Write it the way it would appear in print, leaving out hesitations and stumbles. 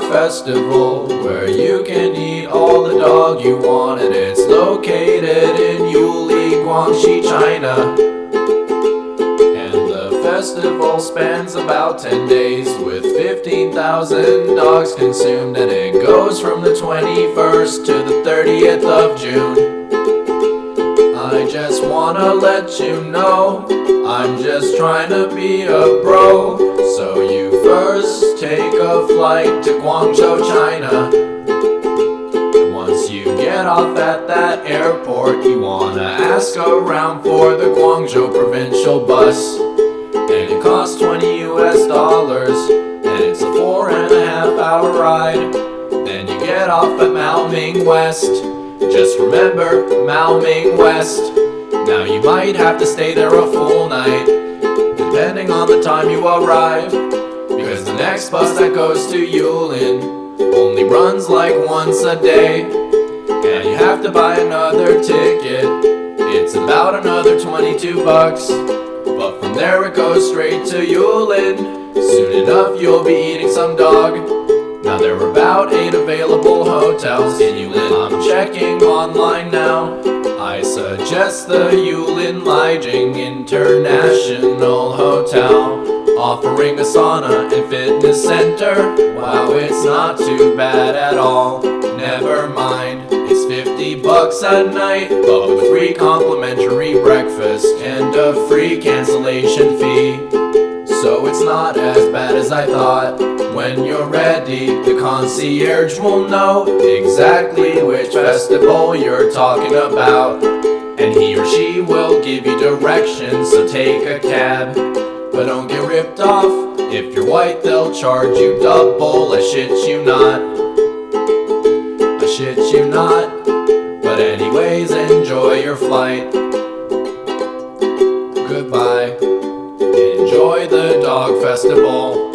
Festival, where you can eat all the dog you want, and it's located in Yuli, Guangxi, China. And the festival spans about 10 days, with 15,000 dogs consumed, and it goes from the 21st to the 30th of June. I just wanna let you know, I'm just trying to be a bro. So you first take a flight to Guangzhou, China. And once you get off at that airport, you wanna ask around for the Guangzhou provincial bus. And it costs $20, and it's a 4.5 hour ride. Then you get off at Maoming West. Just remember, Maoming West. Now you might have to stay there a full night, depending on the time you arrive, because the next bus that goes to Yulin only runs like once a day, and you have to buy another ticket. It's about another $22, but from there it goes straight to Yulin. Soon enough you'll be eating some dog. Now there are about 8 available hotels in Yulin. I'm checking online now. I suggest the Yulin Lijiang International Hotel, offering a sauna and fitness center. Wow, it's not too bad at all. Never mind, it's $50 a night, but with free complimentary breakfast and a free cancellation fee. So it's not as bad as I thought. When you're ready, the concierge will know exactly which festival you're talking about, and he or she will give you directions, so take a cab. But don't get ripped off. If you're white, they'll charge you double. I shit you not. I shit you not. But anyways, enjoy your flight. Goodbye. Enjoy the dog festival.